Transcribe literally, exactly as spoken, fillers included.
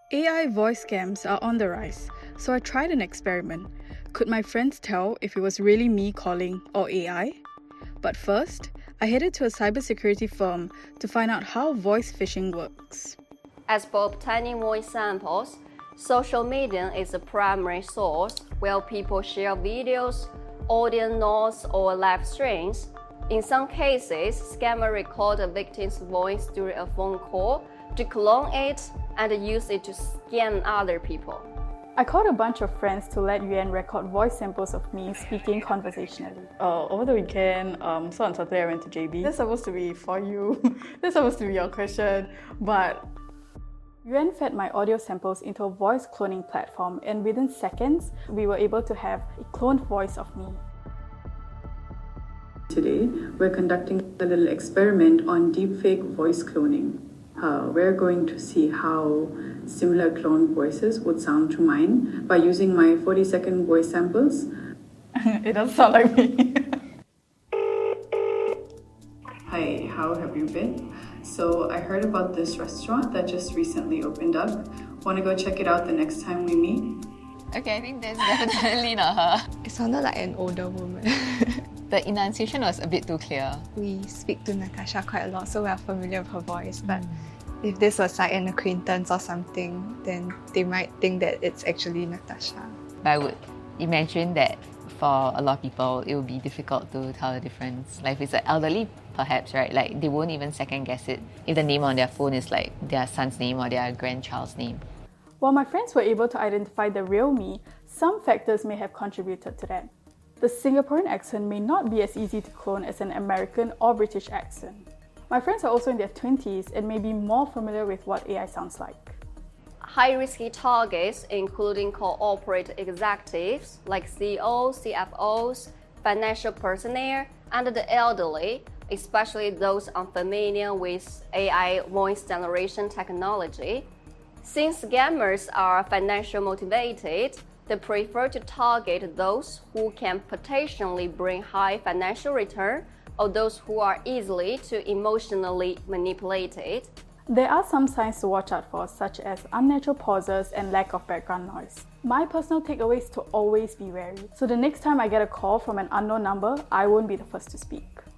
A I voice scams are on the rise, so I tried an experiment. Could my friends tell if it was really me calling or A I? But first, I headed to a cybersecurity firm to find out how voice phishing works. As for obtaining voice samples, social media is the primary source where people share videos, audio notes, or live streams. In some cases, scammers record a victim's voice during a phone call to clone it and use it to scam other people. I called a bunch of friends to let Yuan record voice samples of me speaking conversationally. Uh, over the weekend, um, so on Saturday I went to J B. That's supposed to be for you. That's supposed to be your question. But Yuan fed my audio samples into a voice cloning platform, and within seconds, we were able to have a cloned voice of me. Today, we're conducting a little experiment on deepfake voice cloning. Uh, we're going to see how similar cloned voices would sound to mine by using my forty second voice samples. It doesn't sound like me. Hi, how have you been? So I heard about this restaurant that just recently opened up. Want to go check it out the next time we meet? Okay, I think that's definitely not her. It sounded like an older woman. The enunciation was a bit too clear. We speak to Natasha quite a lot, so we are familiar with her voice. But mm. if this was like an acquaintance or something, then they might think that it's actually Natasha. But I would imagine that for a lot of people, it would be difficult to tell the difference. Like if it's an elderly, perhaps, right? Like they won't even second guess it if the name on their phone is like their son's name or their grandchild's name. While my friends were able to identify the real me, some factors may have contributed to that. The Singaporean accent may not be as easy to clone as an American or British accent. My friends are also in their twenties and may be more familiar with what A I sounds like. High-risky targets, including corporate executives like C E Os, C F Os, financial personnel, and the elderly, especially those unfamiliar with A I voice generation technology. Since scammers are financially motivated, they prefer to target those who can potentially bring high financial return or those who are easily to emotionally manipulated. There are some signs to watch out for, such as unnatural pauses and lack of background noise. My personal takeaway is to always be wary. So the next time I get a call from an unknown number, I won't be the first to speak.